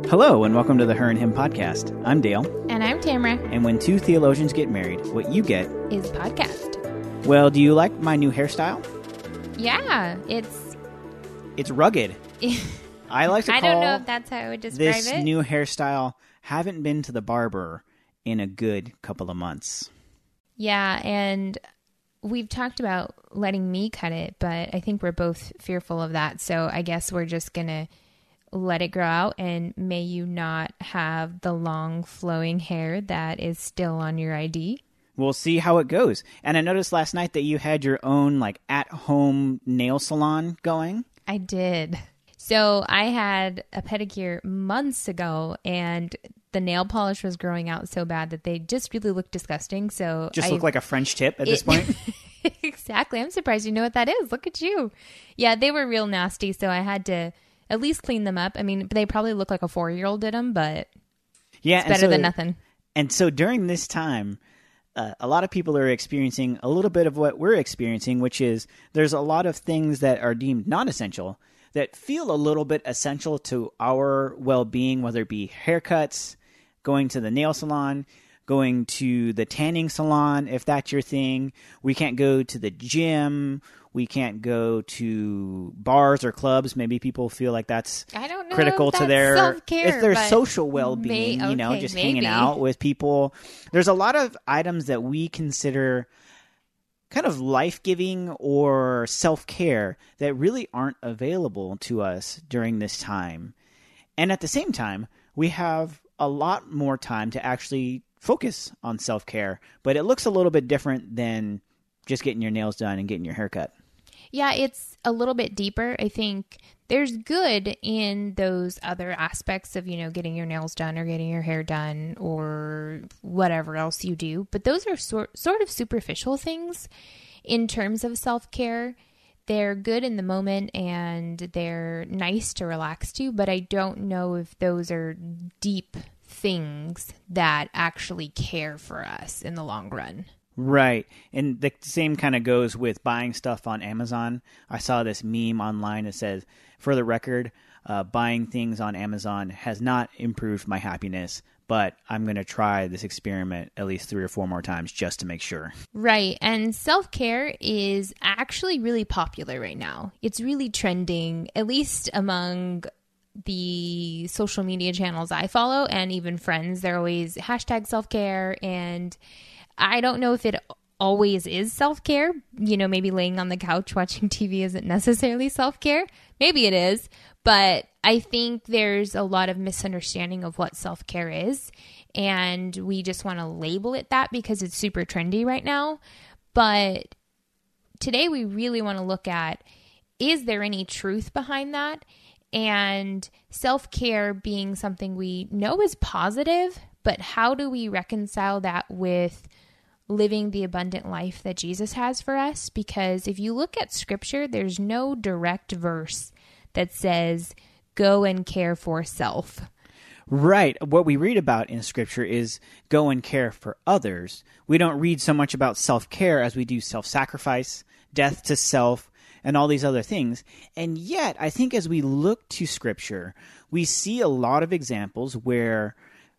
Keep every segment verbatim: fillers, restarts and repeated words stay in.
Hello, and welcome to the Her and Him podcast. I'm Dale. And I'm Tamara. And when two theologians get married, what you get is a podcast. Well, do you like my new hairstyle? Yeah, it's... It's rugged. I like to call I don't know if that's how I would describe this it. new hairstyle, haven't been to the barber in a good couple of months. Yeah, and we've talked about letting me cut it, but I think we're both fearful of that. So I guess we're just going to let it grow out, and may you not have the long flowing hair that is still on your I D. We'll see how it goes. And I noticed last night that you had your own like at-home nail salon going. I did. So I had a pedicure months ago, and the nail polish was growing out so bad that they just really looked disgusting. So just I, look like a French tip at it, this point. Exactly. I'm surprised you know what that is. Look at you. Yeah, they were real nasty, so I had to at least clean them up. I mean, they probably look like a four-year-old did them, but yeah, it's better so, than nothing. And so during this time, uh, a lot of people are experiencing a little bit of what we're experiencing, which is there's a lot of things that are deemed non-essential that feel a little bit essential to our well-being, whether it be haircuts, going to the nail salon, going to the tanning salon, if that's your thing. We can't go to the gym. We can't go to bars or clubs. Maybe people feel like that's I don't know critical if to that's their self-care, it's their but social well-being, may, you know, okay, just maybe. hanging out with people. There's a lot of items that we consider kind of life-giving or self-care that really aren't available to us during this time. And at the same time, we have a lot more time to actually focus on self-care, but it looks a little bit different than just getting your nails done and getting your hair cut. Yeah, it's a little bit deeper. I think there's good in those other aspects of, you know, getting your nails done or getting your hair done or whatever else you do. But those are sort sort of superficial things in terms of self-care. They're good in the moment and they're nice to relax to, but I don't know if those are deep things that actually care for us in the long run. Right. And the same kind of goes with buying stuff on Amazon. I saw this meme online that says, for the record, uh, buying things on Amazon has not improved my happiness, but I'm going to try this experiment at least three or four more times just to make sure. Right. And self-care is actually really popular right now. It's really trending, at least among the social media channels I follow and even friends. They're always hashtag self-care, and I don't know if it always is self-care. You know, maybe laying on the couch watching T V isn't necessarily self-care. Maybe it is, but I think there's a lot of misunderstanding of what self-care is, and we just want to label it that because it's super trendy right now. But today we really want to look at, is there any truth behind that? And self-care being something we know is positive, but how do we reconcile that with living the abundant life that Jesus has for us? Because if you look at Scripture, there's no direct verse that says, go and care for self. Right. What we read about in Scripture is go and care for others. We don't read so much about self-care as we do self-sacrifice, death to self, and all these other things. And yet, I think as we look to Scripture, we see a lot of examples where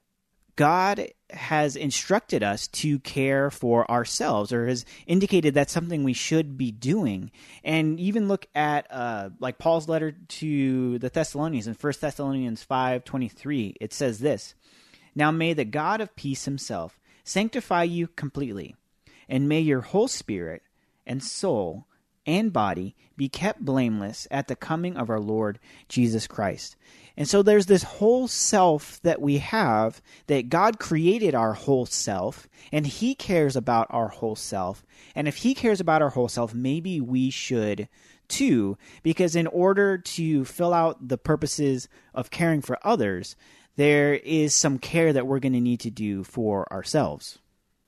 God has instructed us to care for ourselves, or has indicated that's something we should be doing. And even look at uh, like Paul's letter to the Thessalonians in First Thessalonians five twenty-three. It says this, "Now may the God of peace himself sanctify you completely, and may your whole spirit and soul and body be kept blameless at the coming of our Lord Jesus Christ." And so there's this whole self that we have, that God created our whole self, and he cares about our whole self. And if he cares about our whole self, maybe we should too, because in order to fill out the purposes of caring for others, there is some care that we're going to need to do for ourselves.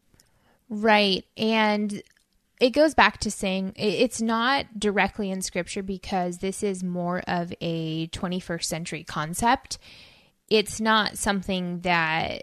Right. And it goes back to saying it's not directly in Scripture because this is more of a twenty-first century concept. It's not something that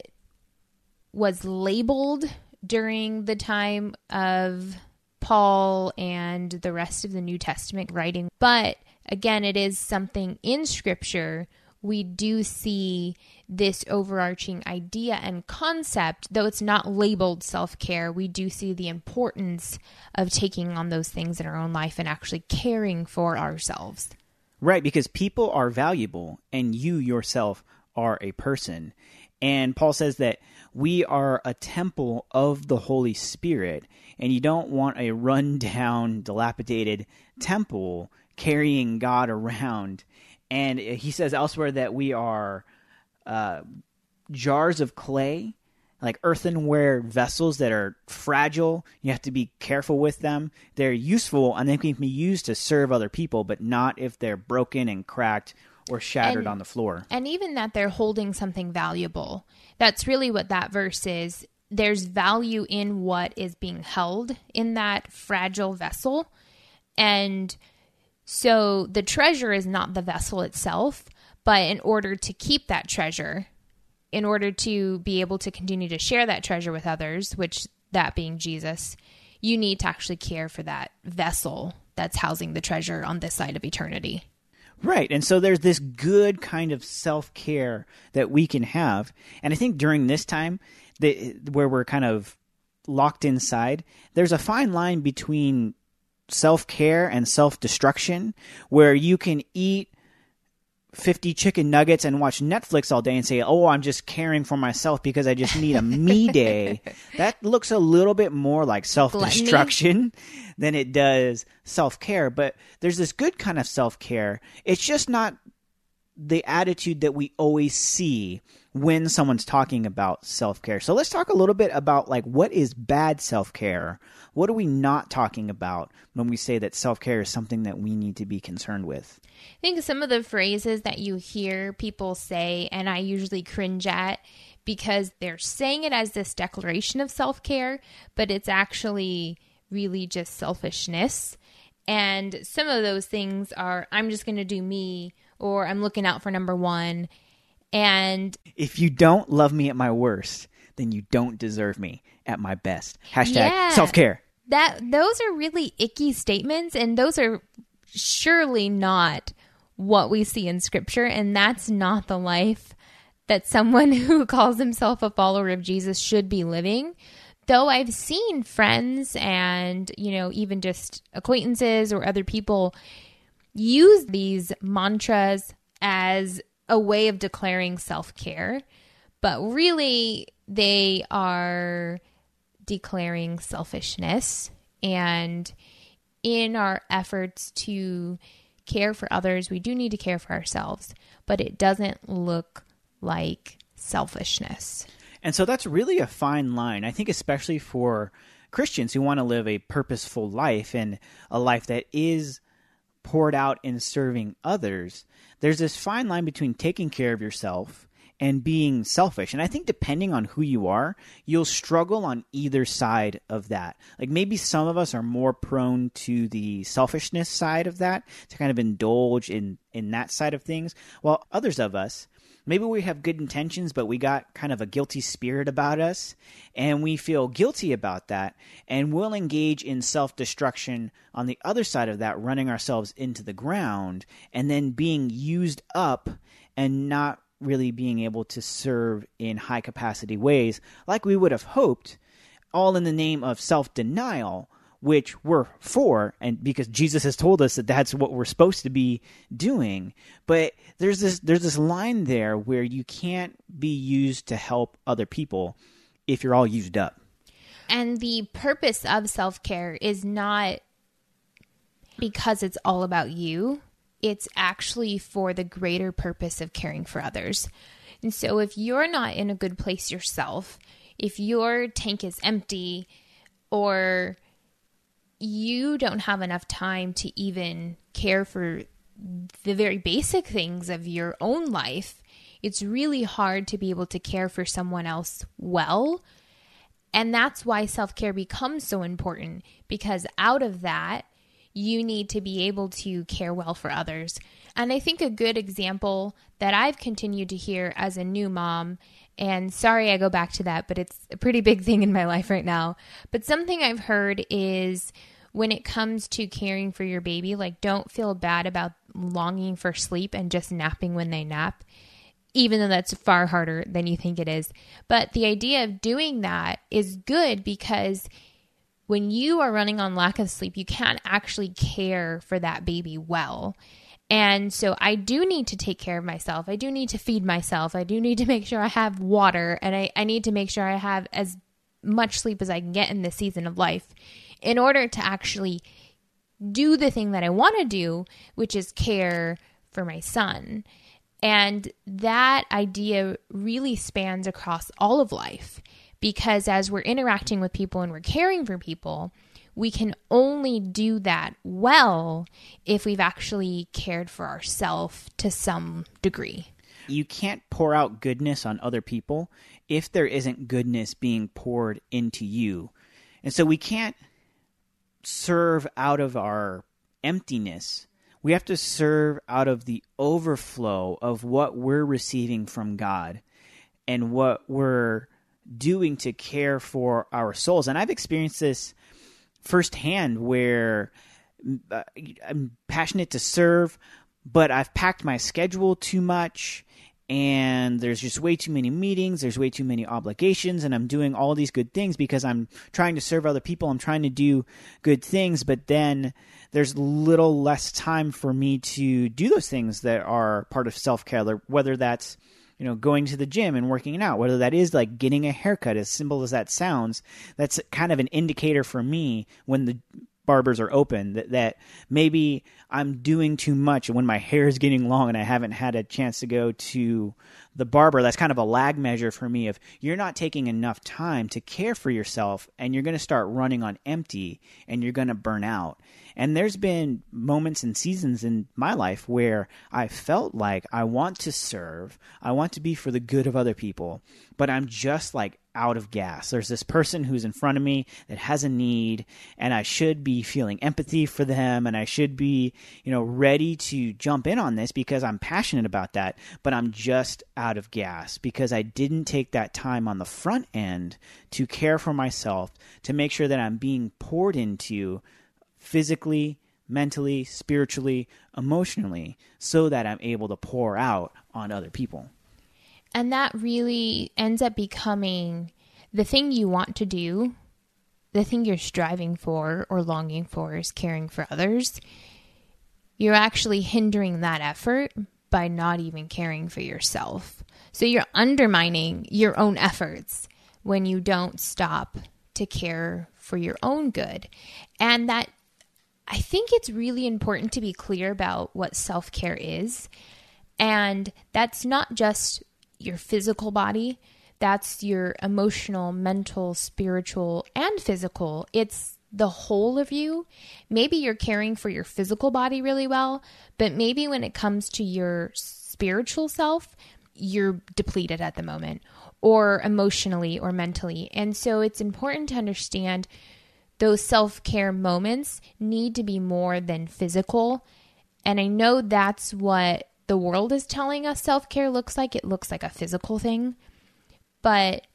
was labeled during the time of Paul and the rest of the New Testament writing. But again, it is something in Scripture we do see this overarching idea and concept, though it's not labeled self-care, we do see the importance of taking on those things in our own life and actually caring for ourselves. Right, because people are valuable and you yourself are a person. And Paul says that we are a temple of the Holy Spirit, and you don't want a run-down, dilapidated temple carrying God around. And he says elsewhere that we are uh, jars of clay, like earthenware vessels that are fragile. You have to be careful with them. They're useful, and they can be used to serve other people, but not if they're broken and cracked or shattered and, on the floor. And even that they're holding something valuable. That's really what that verse is. There's value in what is being held in that fragile vessel. And so the treasure is not the vessel itself, but in order to keep that treasure, in order to be able to continue to share that treasure with others, which that being Jesus, you need to actually care for that vessel that's housing the treasure on this side of eternity. Right. And so there's this good kind of self-care that we can have. And I think during this time that, where we're kind of locked inside, there's a fine line between self-care and self-destruction, where you can eat fifty chicken nuggets and watch Netflix all day and say, oh, I'm just caring for myself because I just need a me day. That looks a little bit more like self-destruction Gluttony. Than it does self-care. But there's this good kind of self-care. It's just not the attitude that we always see when someone's talking about self-care. So let's talk a little bit about like what is bad self-care? What are we not talking about when we say that self-care is something that we need to be concerned with? I think some of the phrases that you hear people say, and I usually cringe at because they're saying it as this declaration of self-care, but it's actually really just selfishness. And some of those things are, I'm just going to do me, or I'm looking out for number one. And if you don't love me at my worst, then you don't deserve me at my best. Hashtag yeah, self-care. That those are really icky statements, and those are surely not what we see in Scripture, and that's not the life that someone who calls himself a follower of Jesus should be living. Though I've seen friends and, you know, even just acquaintances or other people use these mantras as a way of declaring self-care, but really they are declaring selfishness. And in our efforts to care for others, we do need to care for ourselves, but it doesn't look like selfishness. And so that's really a fine line, I think, especially for Christians who want to live a purposeful life and a life that is poured out in serving others. There's this fine line between taking care of yourself and being selfish. And I think depending on who you are, you'll struggle on either side of that. Like maybe some of us are more prone to the selfishness side of that, to kind of indulge in, in that side of things, while others of us, maybe we have good intentions, but we got kind of a guilty spirit about us, and we feel guilty about that, and we'll engage in self-destruction on the other side of that, running ourselves into the ground, and then being used up and not really being able to serve in high-capacity ways like we would have hoped, all in the name of self-denial, which we're for, and because Jesus has told us that that's what we're supposed to be doing. But there's this there's this line there where you can't be used to help other people if you're all used up. And the purpose of self-care is not because it's all about you. It's actually for the greater purpose of caring for others. And so if you're not in a good place yourself, if your tank is empty, or you don't have enough time to even care for the very basic things of your own life, it's really hard to be able to care for someone else well. And that's why self-care becomes so important, because out of that, you need to be able to care well for others. And I think a good example that I've continued to hear as a new mom, and sorry I go back to that, but it's a pretty big thing in my life right now. But something I've heard is when it comes to caring for your baby, like don't feel bad about longing for sleep and just napping when they nap, even though that's far harder than you think it is. But the idea of doing that is good because when you are running on lack of sleep, you can't actually care for that baby well. And so I do need to take care of myself. I do need to feed myself. I do need to make sure I have water, and I, I need to make sure I have as much sleep as I can get in this season of life in order to actually do the thing that I want to do, which is care for my son. And that idea really spans across all of life, because as we're interacting with people and we're caring for people, we can only do that well if we've actually cared for ourselves to some degree. You can't pour out goodness on other people if there isn't goodness being poured into you. And so we can't serve out of our emptiness. We have to serve out of the overflow of what we're receiving from God and what we're doing to care for our souls. And I've experienced this firsthand where uh, I'm passionate to serve, but I've packed my schedule too much, and there's just way too many meetings, there's way too many obligations, and I'm doing all these good things because I'm trying to serve other people, I'm trying to do good things, but then there's little less time for me to do those things that are part of self-care, whether that's, you know, going to the gym and working out, whether that is like getting a haircut, as simple as that sounds. That's kind of an indicator for me when the barbers are open that, that maybe I'm doing too much when my hair is getting long and I haven't had a chance to go to the barber. That's kind of a lag measure for me of you're not taking enough time to care for yourself, and you're going to start running on empty and you're going to burn out. And there's been moments and seasons in my life where I felt like I want to serve, I want to be for the good of other people, but I'm just like out of gas. There's this person who's in front of me that has a need, and I should be feeling empathy for them, and I should be, you know, ready to jump in on this because I'm passionate about that, but I'm just out of gas because I didn't take that time on the front end to care for myself, to make sure that I'm being poured into physically, mentally, spiritually, emotionally, so that I'm able to pour out on other people. And that really ends up becoming the thing you want to do, the thing you're striving for or longing for is caring for others. You're actually hindering that effort by not even caring for yourself. So you're undermining your own efforts when you don't stop to care for your own good. And that, I think it's really important to be clear about what self-care is. And that's not just your physical body. That's your emotional, mental, spiritual, and physical. It's the whole of you. Maybe you're caring for your physical body really well, but maybe when it comes to your spiritual self, you're depleted at the moment, or emotionally or mentally. And so it's important to understand those self-care moments need to be more than physical. And I know that's what the world is telling us self-care looks like. It looks like a physical thing. But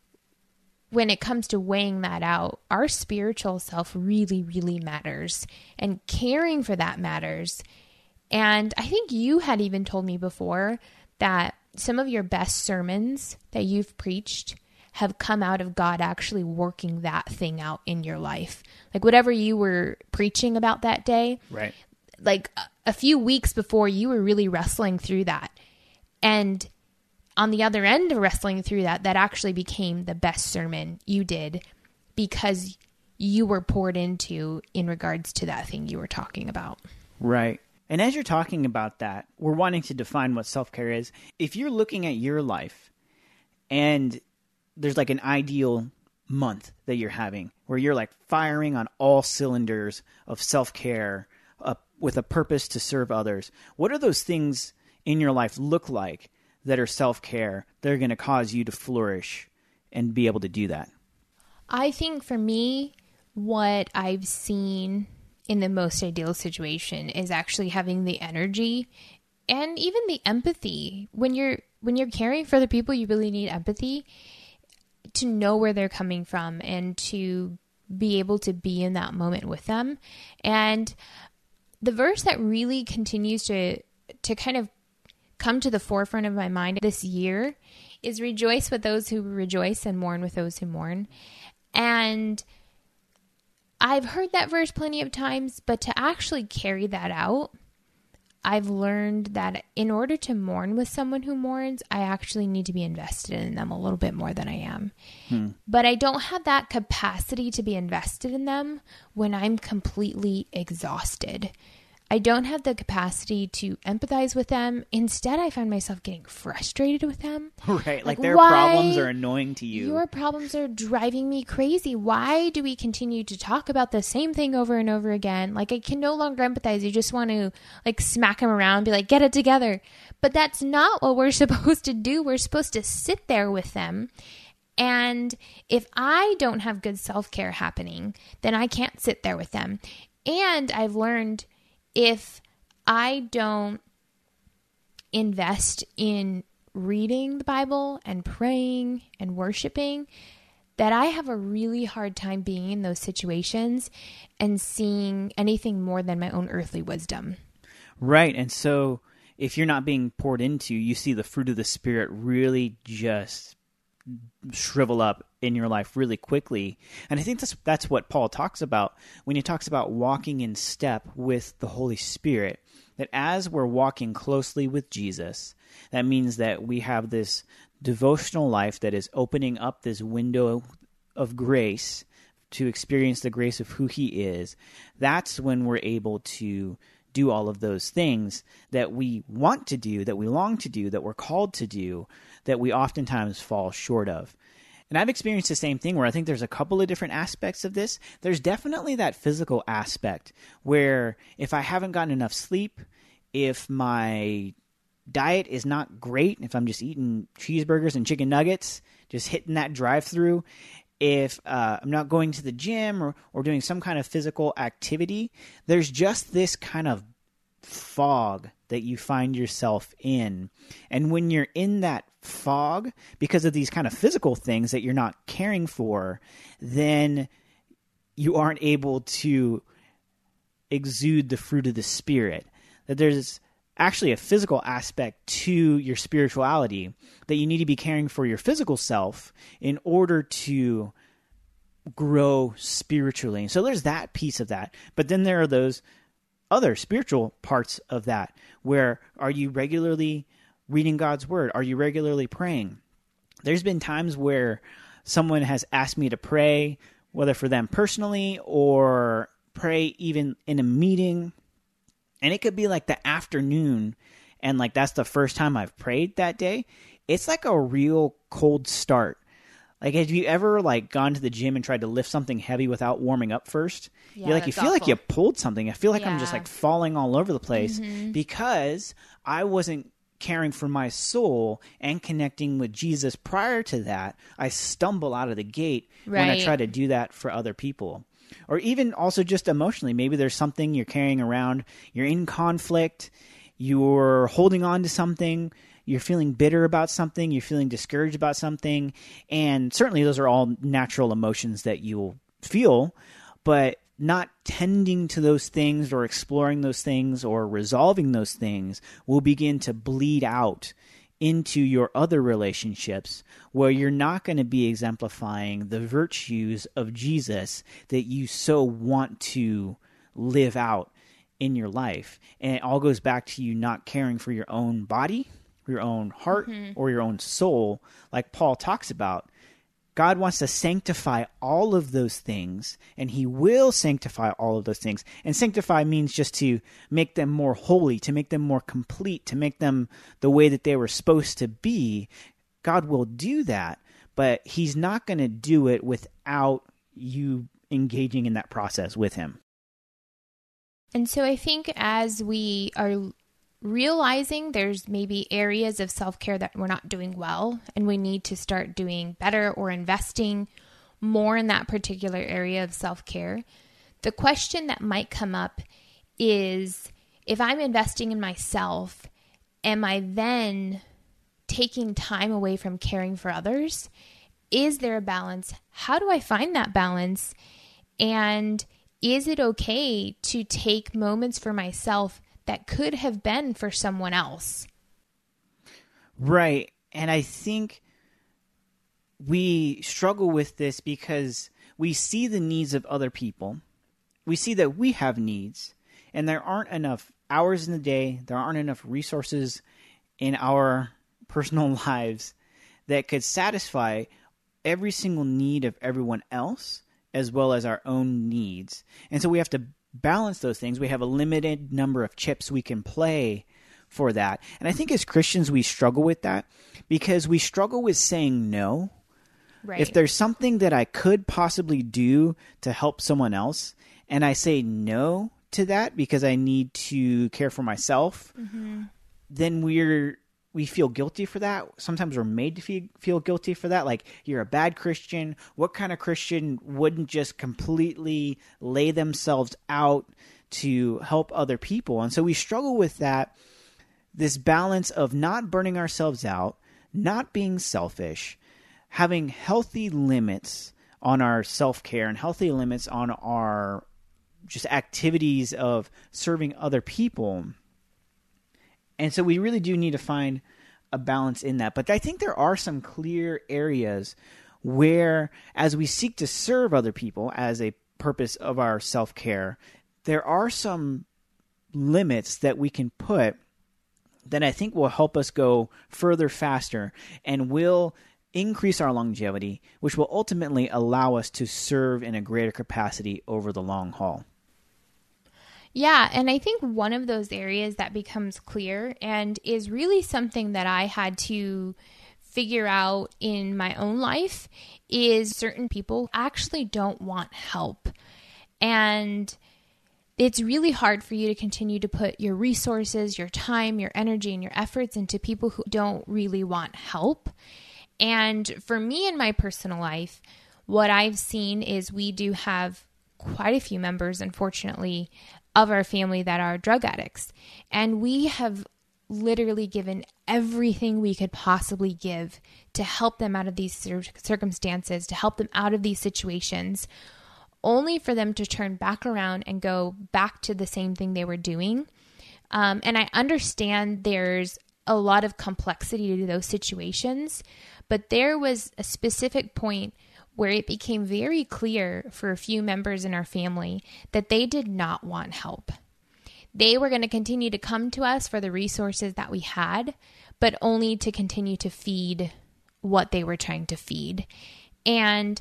when it comes to weighing that out, our spiritual self really, really matters. And caring for that matters. And I think you had even told me before that some of your best sermons that you've preached have come out of God actually working that thing out in your life. Like whatever you were preaching about that day, right? Like a few weeks before, you were really wrestling through that. And on the other end of wrestling through that, that actually became the best sermon you did because you were poured into in regards to that thing you were talking about. Right. And as you're talking about that, we're wanting to define what self-care is. If you're looking at your life and there's like an ideal month that you're having where you're like firing on all cylinders of self-care uh, with a purpose to serve others, what are those things in your life look like that are self-care that are going to cause you to flourish and be able to do that? I think for me, what I've seen in the most ideal situation is actually having the energy and even the empathy. When you're when you're caring for the people, you really need empathy to know where they're coming from and to be able to be in that moment with them. And the verse that really continues to to kind of come to the forefront of my mind this year is rejoice with those who rejoice and mourn with those who mourn. And I've heard that verse plenty of times, but to actually carry that out, I've learned that in order to mourn with someone who mourns, I actually need to be invested in them a little bit more than I am. Hmm. But I don't have that capacity to be invested in them when I'm completely exhausted. I don't have the capacity to empathize with them. Instead, I find myself getting frustrated with them. Right, like, like their problems are annoying to you. Your problems are driving me crazy. Why do we continue to talk about the same thing over and over again? Like, I can no longer empathize. You just want to, like, smack them around and be like, get it together. But that's not what we're supposed to do. We're supposed to sit there with them. And if I don't have good self-care happening, then I can't sit there with them. And I've learned, if I don't invest in reading the Bible and praying and worshiping, that I have a really hard time being in those situations and seeing anything more than my own earthly wisdom. Right. And so if you're not being poured into, you see the fruit of the Spirit really just shrivel up in your life really quickly. And I think that's that's what Paul talks about when he talks about walking in step with the Holy Spirit, that as we're walking closely with Jesus, that means that we have this devotional life that is opening up this window of grace to experience the grace of who he is. That's when we're able to do all of those things that we want to do, that we long to do, that we're called to do, that we oftentimes fall short of. And I've experienced the same thing where I think there's a couple of different aspects of this. There's definitely that physical aspect where if I haven't gotten enough sleep, if my diet is not great, if I'm just eating cheeseburgers and chicken nuggets, just hitting that drive-through, if uh, I'm not going to the gym or, or doing some kind of physical activity, there's just this kind of fog that you find yourself in. And when you're in that fog, because of these kind of physical things that you're not caring for, then you aren't able to exude the fruit of the Spirit. That there's actually a physical aspect to your spirituality, that you need to be caring for your physical self in order to grow spiritually. So there's that piece of that. But then there are those other spiritual parts of that, where are you regularly reading God's word? Are you regularly praying? There's been times where someone has asked me to pray, whether for them personally or pray even in a meeting. And it could be like the afternoon, and like that's the first time I've prayed that day. It's like a real cold start. Like, have you ever like gone to the gym and tried to lift something heavy without warming up first? Yeah, You're like, you feel awful. like you pulled something. I feel like yeah. I'm just like falling all over the place mm-hmm. because I wasn't caring for my soul and connecting with Jesus prior to that. I stumble out of the gate right. when I try to do that for other people. Or even also just emotionally, maybe there's something you're carrying around, you're in conflict, you're holding on to something, you're feeling bitter about something, you're feeling discouraged about something, and certainly those are all natural emotions that you'll feel, but not tending to those things or exploring those things or resolving those things will begin to bleed out into your other relationships, where you're not going to be exemplifying the virtues of Jesus that you so want to live out in your life. And it all goes back to you not caring for your own body, your own heart, mm-hmm. or your own soul, like Paul talks about. God wants to sanctify all of those things, and he will sanctify all of those things. And sanctify means just to make them more holy, to make them more complete, to make them the way that they were supposed to be. God will do that, but he's not going to do it without you engaging in that process with him. And so I think as we are realizing there's maybe areas of self-care that we're not doing well, and we need to start doing better or investing more in that particular area of self-care, the question that might come up is, if I'm investing in myself, am I then taking time away from caring for others? Is there a balance? How do I find that balance? And is it okay to take moments for myself that could have been for someone else? Right. And I think we struggle with this because we see the needs of other people. We see that we have needs, and there aren't enough hours in the day, there aren't enough resources in our personal lives that could satisfy every single need of everyone else as well as our own needs. And so we have to balance those things. We have a limited number of chips we can play for that. And I think as Christians, we struggle with that because we struggle with saying no. Right. If there's something that I could possibly do to help someone else, and I say no to that because I need to care for myself, mm-hmm. then we're we feel guilty for that. Sometimes we're made to feel, feel guilty for that. Like, you're a bad Christian. What kind of Christian wouldn't just completely lay themselves out to help other people? And so we struggle with that, this balance of not burning ourselves out, not being selfish, having healthy limits on our self-care and healthy limits on our just activities of serving other people. And so we really do need to find a balance in that. But I think there are some clear areas where, as we seek to serve other people as a purpose of our self-care, there are some limits that we can put that I think will help us go further faster and will increase our longevity, which will ultimately allow us to serve in a greater capacity over the long haul. Yeah, and I think one of those areas that becomes clear and is really something that I had to figure out in my own life is certain people actually don't want help. And it's really hard for you to continue to put your resources, your time, your energy, and your efforts into people who don't really want help. And for me in my personal life, what I've seen is we do have quite a few members, unfortunately, of our family that are drug addicts. And we have literally given everything we could possibly give to help them out of these circumstances, to help them out of these situations, only for them to turn back around and go back to the same thing they were doing. Um, and I understand there's a lot of complexity to those situations, but there was a specific point where it became very clear for a few members in our family that they did not want help. They were going to continue to come to us for the resources that we had, but only to continue to feed what they were trying to feed. And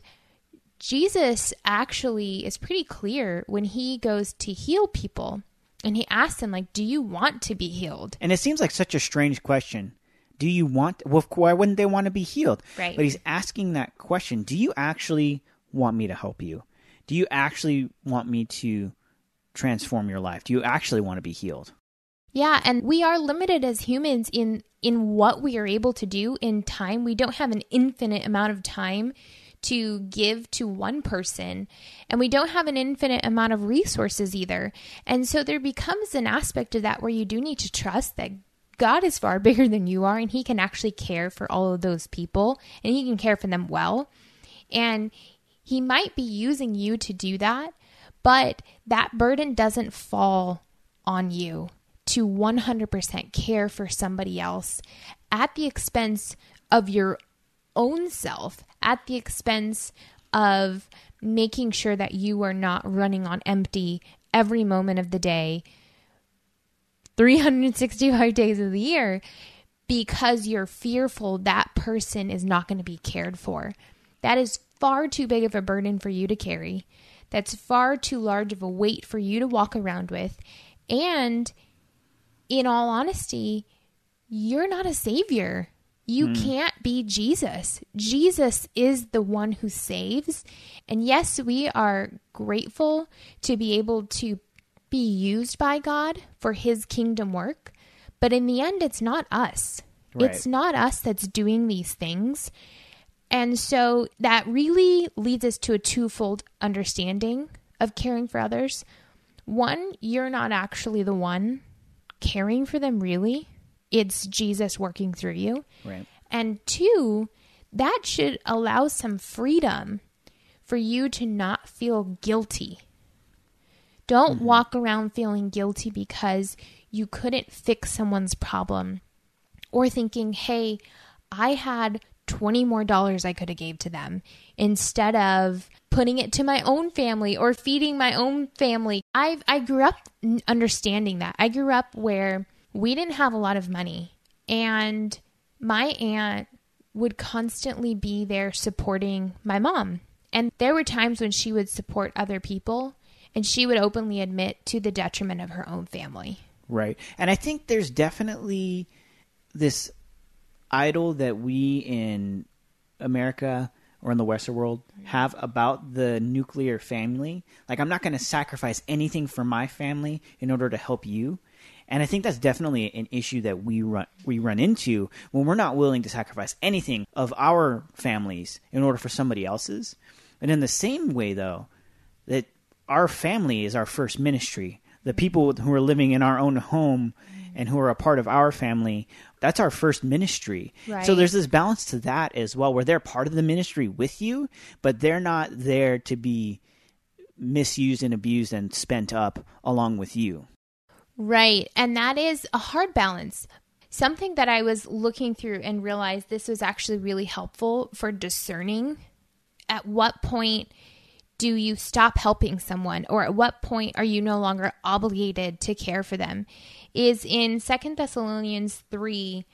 Jesus actually is pretty clear when he goes to heal people, and he asks them, like, do you want to be healed? And it seems like such a strange question. Do you want, well, why wouldn't they want to be healed? Right. But he's asking that question. Do you actually want me to help you? Do you actually want me to transform your life? Do you actually want to be healed? Yeah, and we are limited as humans in, in what we are able to do in time. We don't have an infinite amount of time to give to one person, and we don't have an infinite amount of resources either. And so there becomes an aspect of that where you do need to trust that God is far bigger than you are, and he can actually care for all of those people, and he can care for them well. And he might be using you to do that, but that burden doesn't fall on you to one hundred percent care for somebody else at the expense of your own self, at the expense of making sure that you are not running on empty every moment of the day, three hundred sixty-five days of the year, because you're fearful that person is not going to be cared for. That is far too big of a burden for you to carry. That's far too large of a weight for you to walk around with. And in all honesty, you're not a savior. You mm. can't be Jesus. Jesus is the one who saves. And yes, we are grateful to be able to be used by God for his kingdom work. But in the end, it's not us. Right. It's not us that's doing these things. And so that really leads us to a twofold understanding of caring for others. One, you're not actually the one caring for them, really. It's Jesus working through you. Right. And two, that should allow some freedom for you to not feel guilty Don't mm-hmm. walk around feeling guilty because you couldn't fix someone's problem, or thinking, hey, I had twenty more dollars I could have gave to them instead of putting it to my own family or feeding my own family. I I grew up understanding that. I grew up where we didn't have a lot of money, and my aunt would constantly be there supporting my mom. And there were times when she would support other people, and she would openly admit to the detriment of her own family. Right. And I think there's definitely this idol that we in America or in the Western world have about the nuclear family. Like, I'm not going to sacrifice anything for my family in order to help you. And I think that's definitely an issue that we run we run into when we're not willing to sacrifice anything of our families in order for somebody else's. And in the same way, though, that our family is our first ministry. The people who are living in our own home and who are a part of our family, that's our first ministry. Right. So there's this balance to that as well, where they're part of the ministry with you, but they're not there to be misused and abused and spent up along with you. Right. And that is a hard balance. Something that I was looking through and realized this was actually really helpful for discerning at what point do you stop helping someone, or at what point are you no longer obligated to care for them, is in Second Thessalonians three,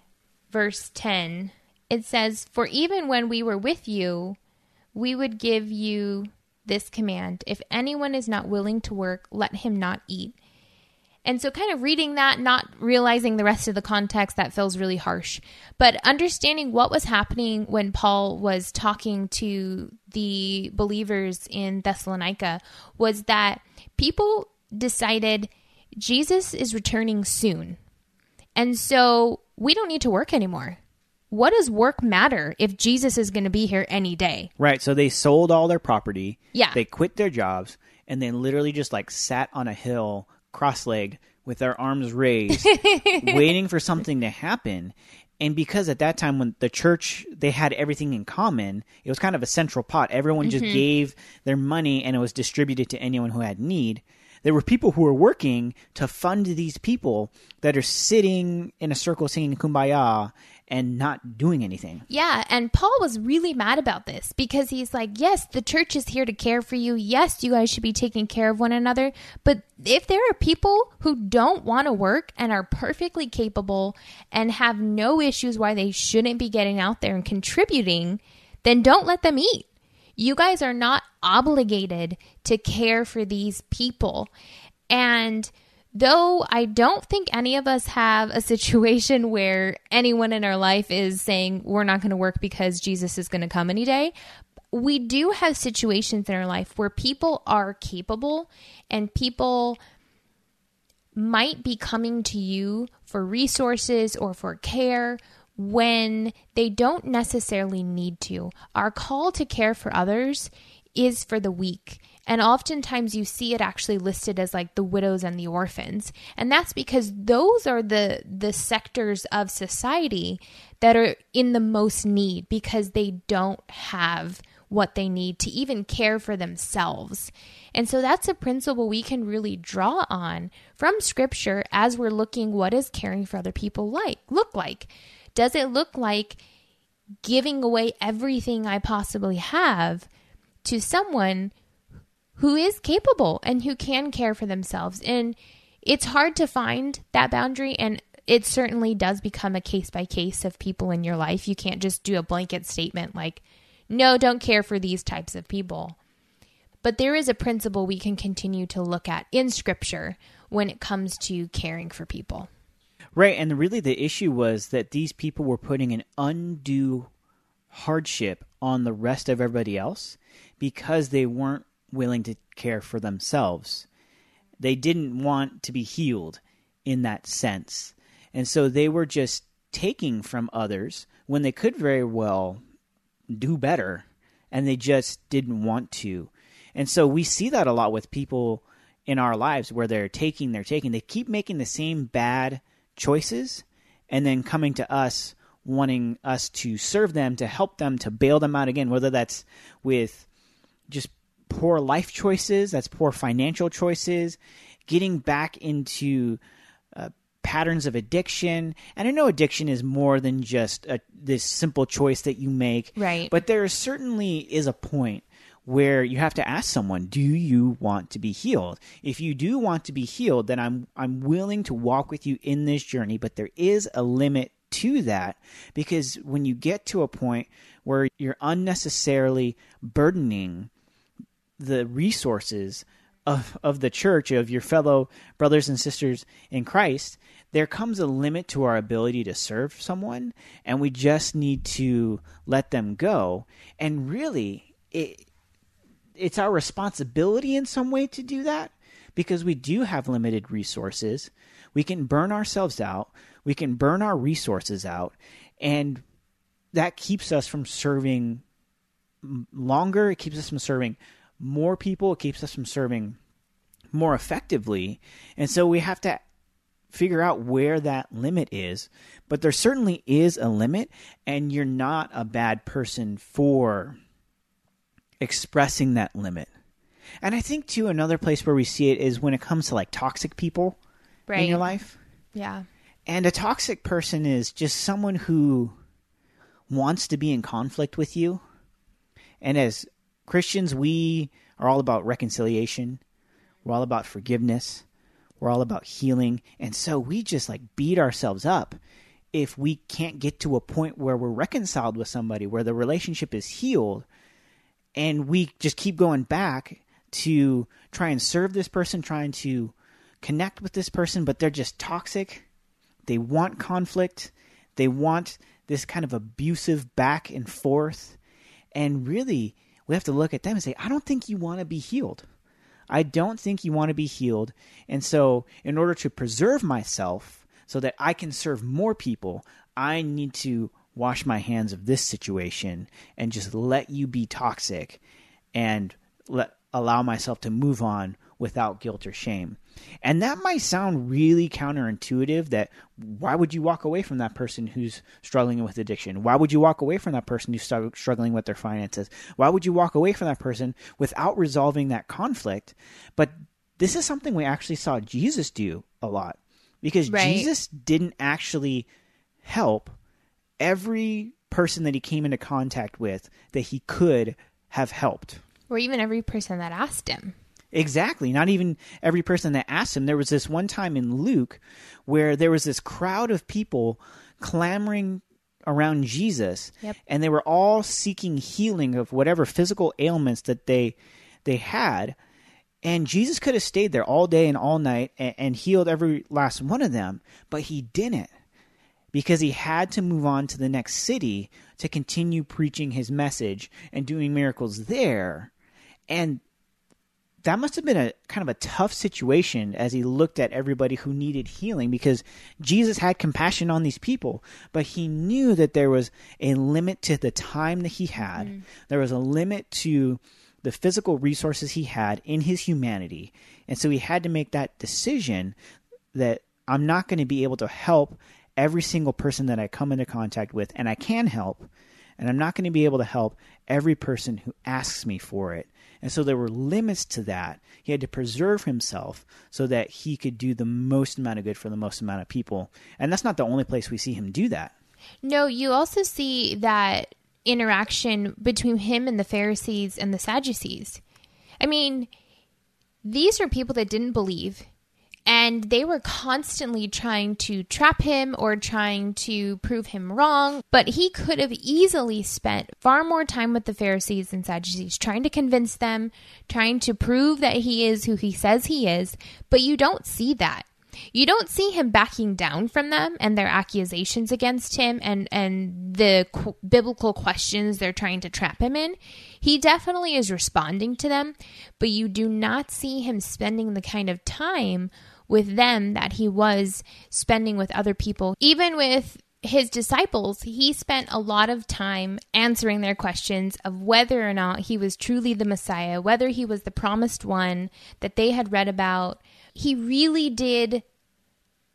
verse ten. It says, "For even when we were with you, we would give you this command: if anyone is not willing to work, let him not eat." And so kind of reading that, not realizing the rest of the context, that feels really harsh. But understanding what was happening when Paul was talking to the believers in Thessalonica was that people decided Jesus is returning soon. And so we don't need to work anymore. What does work matter if Jesus is going to be here any day? Right. So they sold all their property. Yeah. They quit their jobs, and then literally just like sat on a hill cross-legged with their arms raised, waiting for something to happen. And because at that time when the church, they had everything in common, it was kind of a central pot. Everyone mm-hmm. just gave their money and it was distributed to anyone who had need. There were people who were working to fund these people that are sitting in a circle singing Kumbaya and not doing anything. Yeah, and Paul was really mad about this because he's like, yes, the church is here to care for you. Yes, you guys should be taking care of one another. But if there are people who don't want to work and are perfectly capable and have no issues why they shouldn't be getting out there and contributing, then don't let them eat. You guys are not obligated to care for these people. And though I don't think any of us have a situation where anyone in our life is saying we're not going to work because Jesus is going to come any day, we do have situations in our life where people are capable and people might be coming to you for resources or for care when they don't necessarily need to. Our call to care for others is for the weak. And oftentimes you see it actually listed as like the widows and the orphans. And that's because those are the, the sectors of society that are in the most need because they don't have what they need to even care for themselves. And so that's a principle we can really draw on from Scripture as we're looking what is caring for other people like look like. Does it look like giving away everything I possibly have to someone who is capable and who can care for themselves? And it's hard to find that boundary, and it certainly does become a case by case of people in your life. You can't just do a blanket statement like, no, don't care for these types of people. But there is a principle we can continue to look at in Scripture when it comes to caring for people. Right, and really the issue was that these people were putting an undue hardship on the rest of everybody else because they weren't willing to care for themselves. They didn't want to be healed in that sense. And so they were just taking from others when they could very well do better, and they just didn't want to. And so we see that a lot with people in our lives where they're taking, they're taking, they keep making the same bad choices and then coming to us wanting us to serve them, to help them, to bail them out again, whether that's with just poor life choices, that's poor financial choices, getting back into uh, patterns of addiction. And I know addiction is more than just a, this simple choice that you make. Right. But there certainly is a point where you have to ask someone, do you want to be healed? If you do want to be healed, then I'm I'm willing to walk with you in this journey, but there is a limit to that, because when you get to a point where you're unnecessarily burdening the resources of of the church, of your fellow brothers and sisters in Christ, there comes a limit to our ability to serve someone, and we just need to let them go. And really, it it's our responsibility in some way to do that, because we do have limited resources. We can burn ourselves out. We can burn our resources out, and that keeps us from serving longer. It keeps us from serving more people. It keeps us from serving more effectively. And so we have to figure out where that limit is. But there certainly is a limit, and you're not a bad person for expressing that limit. And I think, too, another place where we see it is when it comes to like toxic people right. in your life. Yeah. And a toxic person is just someone who wants to be in conflict with you. And as Christians, we are all about reconciliation. We're all about forgiveness. We're all about healing. And so we just like beat ourselves up if we can't get to a point where we're reconciled with somebody, where the relationship is healed, and we just keep going back to try and serve this person, trying to connect with this person, but they're just toxic. They want conflict. They want this kind of abusive back and forth. And really, we have to look at them and say, I don't think you want to be healed. I don't think you want to be healed. And so in order to preserve myself so that I can serve more people, I need to wash my hands of this situation and just let you be toxic and let allow myself to move on without guilt or shame. And that might sound really counterintuitive, that why would you walk away from that person who's struggling with addiction? Why would you walk away from that person who's struggling with their finances? Why would you walk away from that person without resolving that conflict? But this is something we actually saw Jesus do a lot, because right. Jesus didn't actually help every person that he came into contact with that he could have helped. Or even every person that asked him. Exactly. Not even every person that asked him. There was this one time in Luke where there was this crowd of people clamoring around Jesus, yep. and they were all seeking healing of whatever physical ailments that they they had. And Jesus could have stayed there all day and all night and, and healed every last one of them, but he didn't, because he had to move on to the next city to continue preaching his message and doing miracles there. And that must have been a kind of a tough situation as he looked at everybody who needed healing, because Jesus had compassion on these people, but he knew that there was a limit to the time that he had. Mm. There was a limit to the physical resources he had in his humanity. And so he had to make that decision that I'm not going to be able to help every single person that I come into contact with, and I can help, and I'm not going to be able to help every person who asks me for it. And so there were limits to that. He had to preserve himself so that he could do the most amount of good for the most amount of people. And that's not the only place we see him do that. No, you also see that interaction between him and the Pharisees and the Sadducees. I mean, these are people that didn't believe, and they were constantly trying to trap him or trying to prove him wrong. But he could have easily spent far more time with the Pharisees and Sadducees, trying to convince them, trying to prove that he is who he says he is. But you don't see that. You don't see him backing down from them and their accusations against him and, and the qu- biblical questions they're trying to trap him in. He definitely is responding to them, but you do not see him spending the kind of time with them that he was spending with other people. Even with his disciples, he spent a lot of time answering their questions of whether or not he was truly the Messiah, whether he was the promised one that they had read about. He really did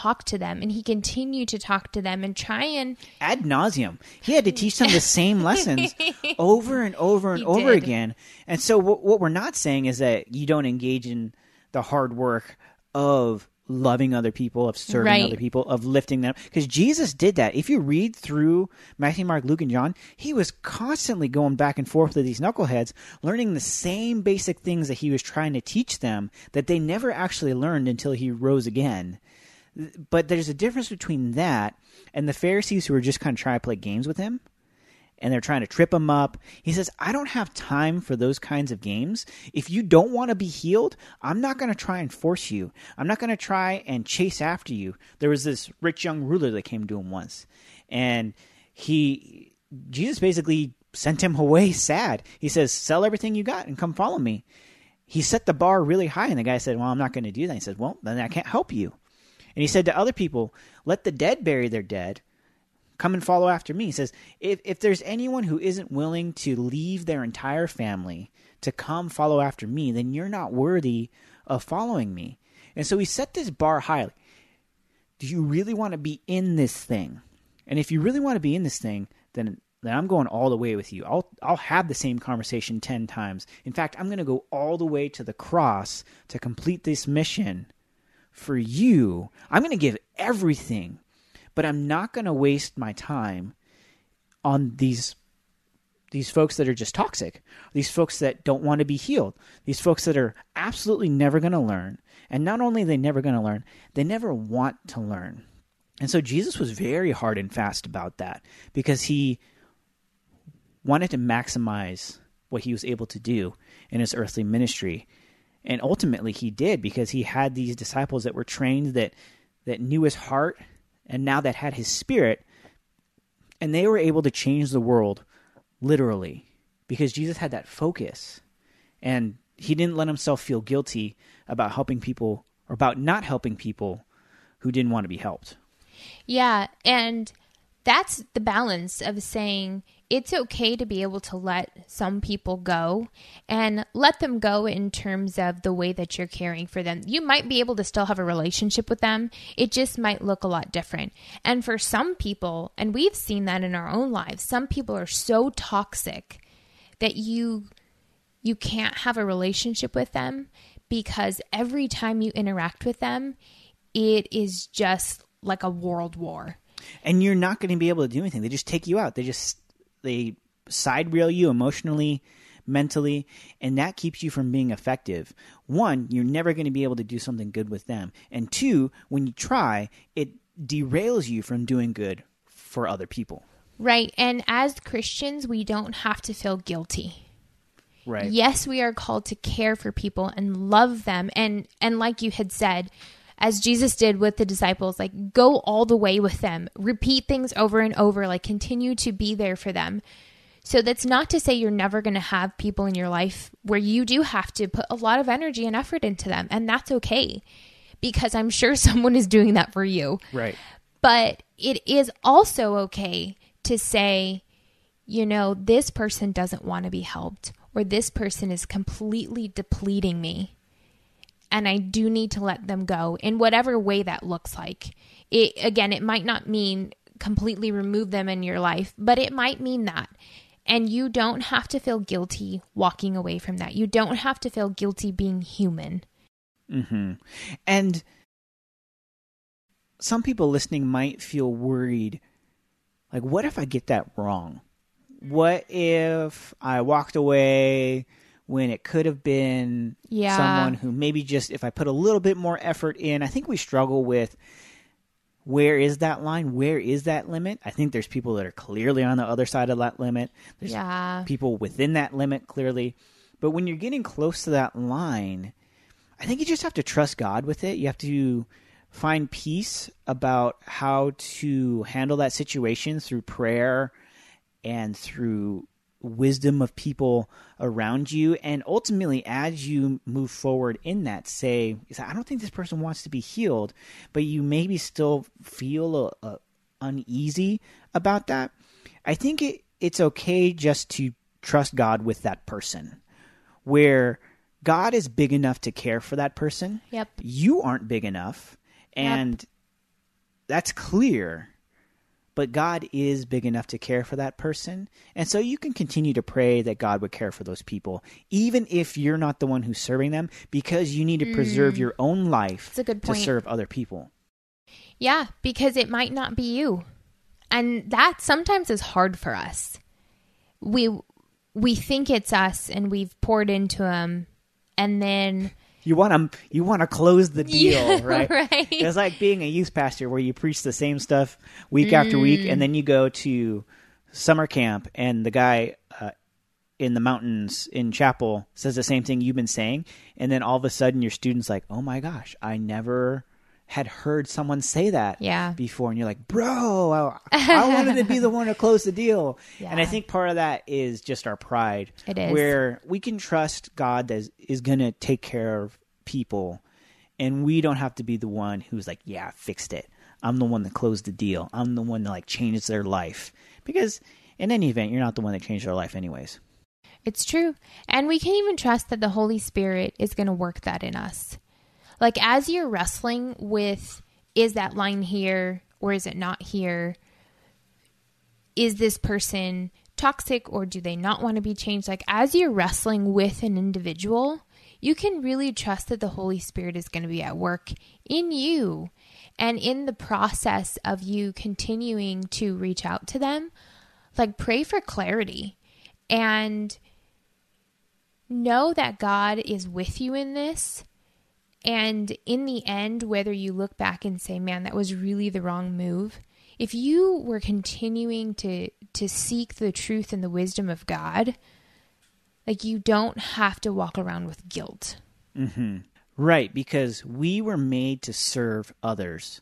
talk to them, and he continued to talk to them and try and ad nauseum. He had to teach them the same lessons over and over and He over did. again. And so what, what we're not saying is that you don't engage in the hard work of loving other people, of serving Right. other people, of lifting them. Because Jesus did that. If you read through Matthew, Mark, Luke, and John, he was constantly going back and forth with these knuckleheads, learning the same basic things that he was trying to teach them that they never actually learned until he rose again. But there's a difference between that and the Pharisees who were just kind of trying to play games with him. And they're trying to trip him up. He says, I don't have time for those kinds of games. If you don't want to be healed, I'm not going to try and force you. I'm not going to try and chase after you. There was this rich young ruler that came to him once. And he, Jesus basically sent him away sad. He says, sell everything you got and come follow me. He set the bar really high. And the guy said, well, I'm not going to do that. He said, well, then I can't help you. And he said to other people, let the dead bury their dead. Come and follow after me. He says, if, if there's anyone who isn't willing to leave their entire family to come follow after me, then you're not worthy of following me. And so he set this bar high. Do you really want to be in this thing? And if you really want to be in this thing, then, then I'm going all the way with you. I'll, I'll have the same conversation ten times. In fact, I'm going to go all the way to the cross to complete this mission for you. I'm going to give everything. But I'm not going to waste my time on these these folks that are just toxic, these folks that don't want to be healed, these folks that are absolutely never going to learn. And not only are they never going to learn, they never want to learn. And so Jesus was very hard and fast about that because he wanted to maximize what he was able to do in his earthly ministry. And ultimately he did, because he had these disciples that were trained, that that knew his heart, and now that had his spirit, and they were able to change the world literally because Jesus had that focus, and he didn't let himself feel guilty about helping people or about not helping people who didn't want to be helped. Yeah, and that's the balance of saying it's okay to be able to let some people go, and let them go in terms of the way that you're caring for them. You might be able to still have a relationship with them. It just might look a lot different. And for some people, and we've seen that in our own lives, some people are so toxic that you you can't have a relationship with them, because every time you interact with them, it is just like a world war. And you're not going to be able to do anything. They just take you out. They just they side rail you emotionally, mentally, and that keeps you from being effective. One, you're never going to be able to do something good with them. And two, when you try, it derails you from doing good for other people. Right. And as Christians, we don't have to feel guilty. Right. Yes, we are called to care for people and love them. And, and like you had said, as Jesus did with the disciples, like go all the way with them, repeat things over and over, like continue to be there for them. So that's not to say you're never going to have people in your life where you do have to put a lot of energy and effort into them. And that's okay, because I'm sure someone is doing that for you. Right. But it is also okay to say, you know, this person doesn't want to be helped, or this person is completely depleting me, and I do need to let them go in whatever way that looks like. It, again, it might not mean completely remove them in your life, but it might mean that. And you don't have to feel guilty walking away from that. You don't have to feel guilty being human. Mm-hmm. And some people listening might feel worried, like, what if I get that wrong? What if I walked away when it could have been Yeah. someone who maybe just, if I put a little bit more effort in? I think we struggle with, where is that line? Where is that limit? I think there's people that are clearly on the other side of that limit. There's Yeah. people within that limit, clearly. But when you're getting close to that line, I think you just have to trust God with it. You have to find peace about how to handle that situation through prayer and through wisdom of people around you. And ultimately, as you move forward in that, say, I don't think this person wants to be healed, but you maybe still feel a, a uneasy about that. I think it, it's okay just to trust God with that person, where God is big enough to care for that person. Yep. You aren't big enough. And Yep. that's clear. But God is big enough to care for that person. And so you can continue to pray that God would care for those people, even if you're not the one who's serving them, because you need to mm. preserve your own life That's a good point. To serve other people. Yeah, because it might not be you. And that sometimes is hard for us. We we think it's us and we've poured into them, and then... You want to you want to close the deal, yeah, right? right? It's like being a youth pastor where you preach the same stuff week mm. after week, and then you go to summer camp, and the guy uh, in the mountains in chapel says the same thing you've been saying, and then all of a sudden your student's like, "Oh my gosh, I never had heard someone say that yeah. before," and you're like, "Bro, I, I wanted to be the one to close the deal." Yeah. And I think part of that is just our pride. It is. Where we can trust God that is, is going to take care of people, and we don't have to be the one who's like, "Yeah, I fixed it. I'm the one that closed the deal. I'm the one that like changed their life." Because in any event, you're not the one that changed their life anyways. It's true. And we can even trust that the Holy Spirit is going to work that in us. Like, as you're wrestling with, is that line here or is it not here? Is this person toxic or do they not want to be changed? Like, as you're wrestling with an individual, you can really trust that the Holy Spirit is going to be at work in you and in the process of you continuing to reach out to them. Like, pray for clarity and know that God is with you in this. And in the end, whether you look back and say, man, that was really the wrong move, if you were continuing to, to seek the truth and the wisdom of God, like, you don't have to walk around with guilt. Mm-hmm. Right, because we were made to serve others,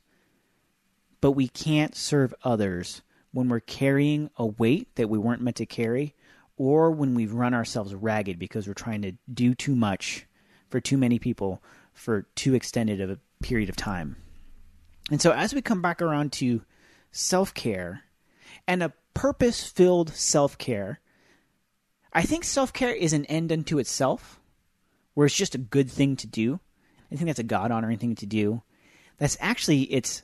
but we can't serve others when we're carrying a weight that we weren't meant to carry, or when we've run ourselves ragged because we're trying to do too much for too many people for too extended of a period of time. And so as we come back around to self-care and a purpose-filled self-care, I think self-care is an end unto itself, where it's just a good thing to do. I think that's a God-honoring thing to do. That's actually its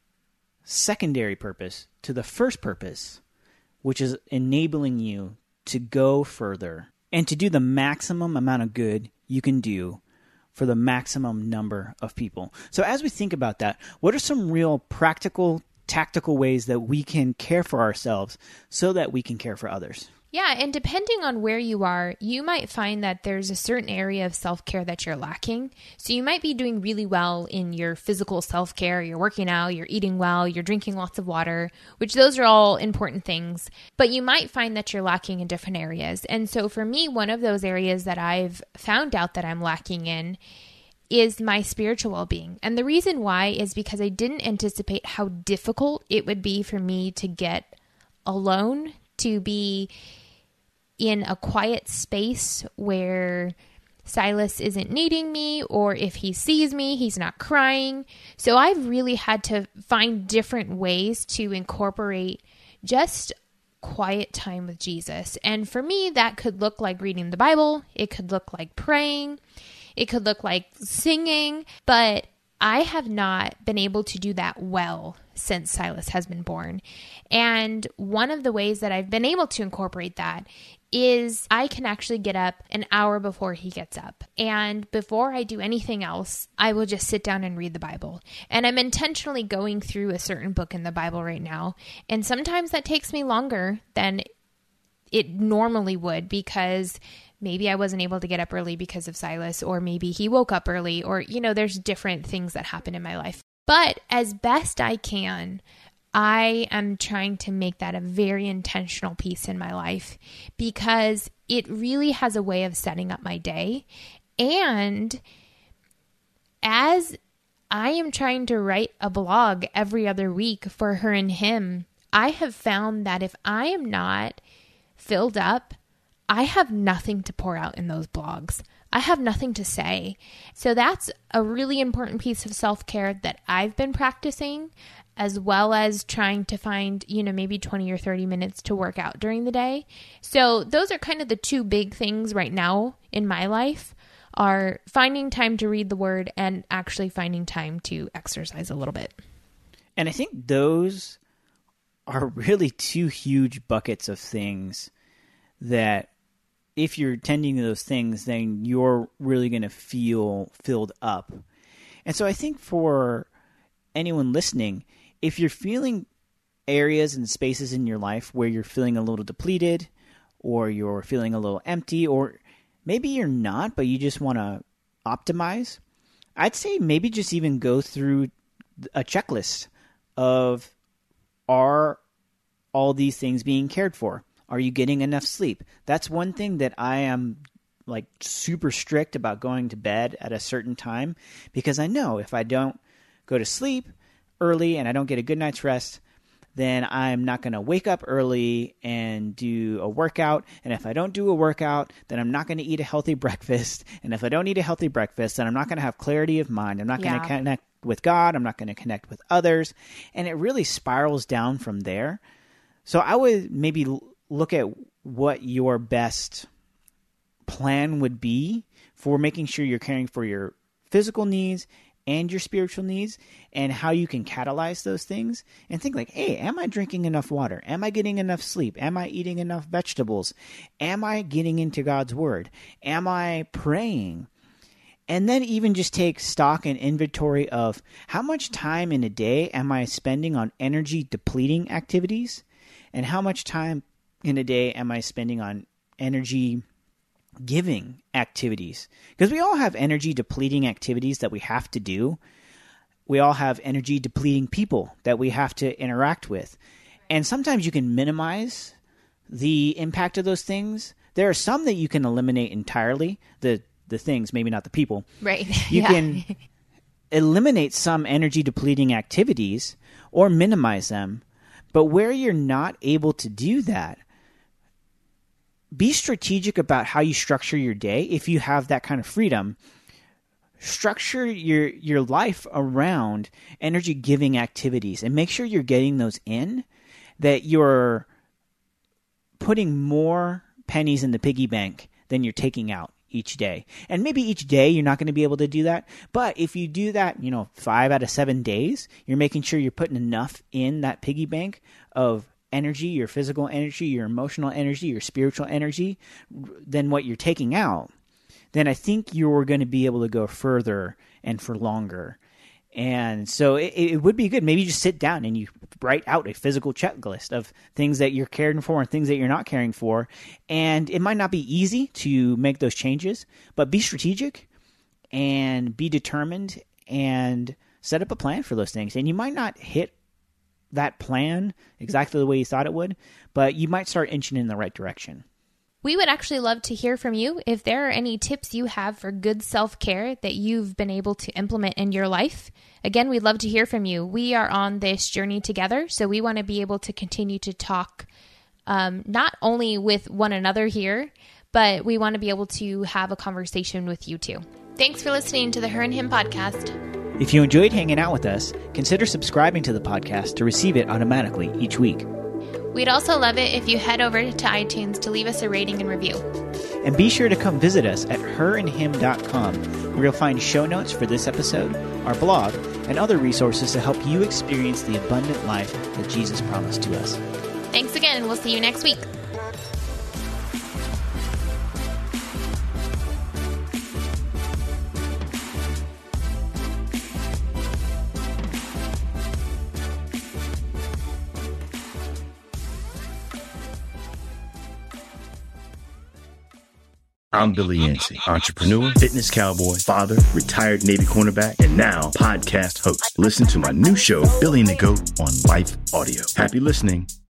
secondary purpose to the first purpose, which is enabling you to go further and to do the maximum amount of good you can do for the maximum number of people. So as we think about that, what are some real practical, tactical ways that we can care for ourselves so that we can care for others? Yeah, and depending on where you are, you might find that there's a certain area of self-care that you're lacking. So you might be doing really well in your physical self-care, you're working out, you're eating well, you're drinking lots of water, which those are all important things. But you might find that you're lacking in different areas. And so for me, one of those areas that I've found out that I'm lacking in is my spiritual well-being. And the reason why is because I didn't anticipate how difficult it would be for me to get alone, to be in a quiet space where Silas isn't needing me, or if he sees me, he's not crying. So I've really had to find different ways to incorporate just quiet time with Jesus. And for me, that could look like reading the Bible. It could look like praying. It could look like singing. But I have not been able to do that well since Silas has been born. And one of the ways that I've been able to incorporate that is I can actually get up an hour before he gets up. And before I do anything else, I will just sit down and read the Bible. And I'm intentionally going through a certain book in the Bible right now. And sometimes that takes me longer than it normally would, because maybe I wasn't able to get up early because of Silas, or maybe he woke up early, or, you know, there's different things that happen in my life. But as best I can, I am trying to make that a very intentional piece in my life, because it really has a way of setting up my day. And as I am trying to write a blog every other week for Her and Him, I have found that if I am not filled up, I have nothing to pour out in those blogs. I have nothing to say. So that's a really important piece of self-care that I've been practicing, as well as trying to find, you know, maybe twenty or thirty minutes to work out during the day. So those are kind of the two big things right now in my life, are finding time to read the Word and actually finding time to exercise a little bit. And I think those are really two huge buckets of things that if you're tending to those things, then you're really going to feel filled up. And so I think for anyone listening, if you're feeling areas and spaces in your life where you're feeling a little depleted, or you're feeling a little empty, or maybe you're not, but you just want to optimize, I'd say maybe just even go through a checklist of, are all these things being cared for? Are you getting enough sleep? That's one thing that I am like super strict about, going to bed at a certain time, because I know if I don't go to sleep early and I don't get a good night's rest, then I'm not going to wake up early and do a workout. And if I don't do a workout, then I'm not going to eat a healthy breakfast. And if I don't eat a healthy breakfast, then I'm not going to have clarity of mind. I'm not yeah. going to connect with God. I'm not going to connect with others. And it really spirals down from there. So I would maybe look at what your best plan would be for making sure you're caring for your physical needs and your spiritual needs, and how you can catalyze those things, and think like, hey, am I drinking enough water? Am I getting enough sleep? Am I eating enough vegetables? Am I getting into God's word? Am I praying? And then even just take stock and inventory of how much time in a day am I spending on energy depleting activities, and how much time in a day am I spending on energy giving activities? Because we all have energy depleting activities that we have to do. We all have energy depleting people that we have to interact with. And sometimes you can minimize the impact of those things. There are some that you can eliminate entirely, the the things, maybe not the people. Right. You yeah. can eliminate some energy depleting activities or minimize them. But where you're not able to do that, be strategic about how you structure your day. If you have that kind of freedom, structure your your life around energy giving activities, and make sure you're getting those in, that you're putting more pennies in the piggy bank than you're taking out each day. And maybe each day you're not going to be able to do that, but if you do that, you know, five out of seven days, you're making sure you're putting enough in that piggy bank of energy, your physical energy, your emotional energy, your spiritual energy, than what you're taking out, then I think you're going to be able to go further and for longer. And so it, it would be good. Maybe you just sit down and you write out a physical checklist of things that you're caring for and things that you're not caring for. And it might not be easy to make those changes, but be strategic and be determined and set up a plan for those things. And you might not hit that plan exactly the way you thought it would, but you might start inching in the right direction. We would actually love to hear from you if there are any tips you have for good self-care that you've been able to implement in your life. Again, we'd love to hear from you. We are on this journey together, so we want to be able to continue to talk um, not only with one another here, but we want to be able to have a conversation with you too. Thanks for listening to the Her and Him podcast. If you enjoyed hanging out with us, consider subscribing to the podcast to receive it automatically each week. We'd also love it if you head over to iTunes to leave us a rating and review. And be sure to come visit us at her and him dot com, where you'll find show notes for this episode, our blog, and other resources to help you experience the abundant life that Jesus promised to us. Thanks again. We'll see you next week. I'm Billy Yancey, entrepreneur, fitness cowboy, father, retired Navy cornerback, and now podcast host. Listen to my new show, Billy and the Goat, on Life Audio. Happy listening.